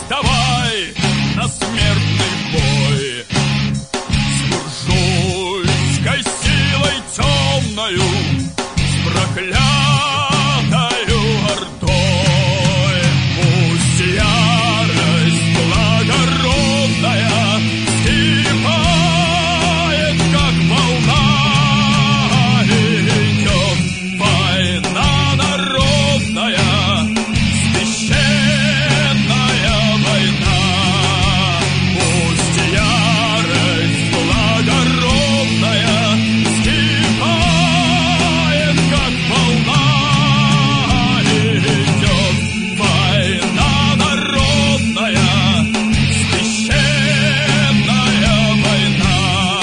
вставай на смертный бой. С буржуйской силой темною, с проклятою ордой. Пусть ярость благородная вскипает, как волна, идет война народная, священная война. Пусть ярость благородная вскипает, как волна, идет война народная, священная война.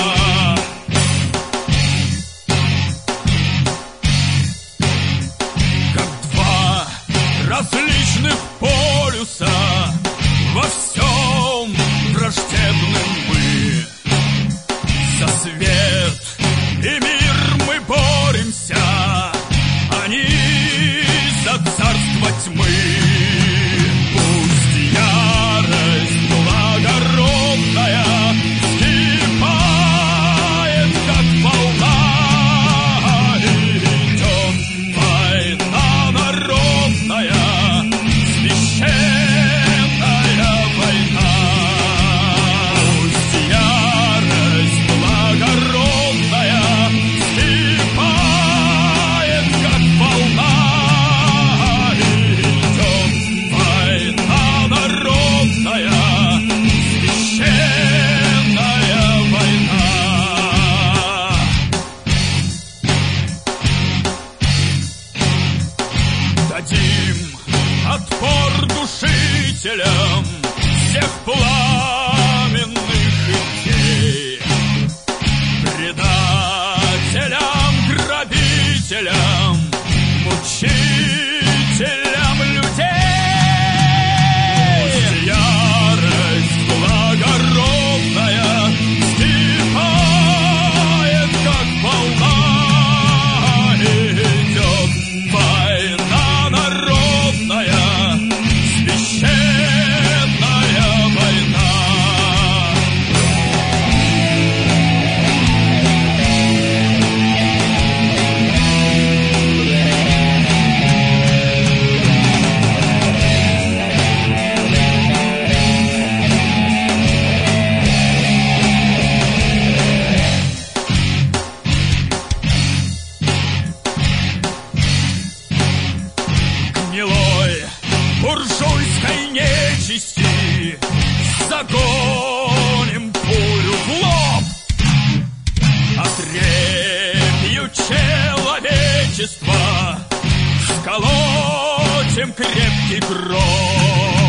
Как два различных полюса, во всем враждебным мы. За свет и мир мы боремся, они за царство тьмы. Пусть ярость благородная вскипает, как волна, идет война народная, священная война. Пусть ярость благородная вскипает, как волна, идет война народная, священная война. Дадим отпор душителям всех пламенных идей, предателям, грабителям, мучителям людей. Пусть ярость благородная вскипает, как волна, идет война народная, священная война. Гнилой буржуйской нечисти загоним пулю в лоб, отрепью человечества сколотим крепкий гроб.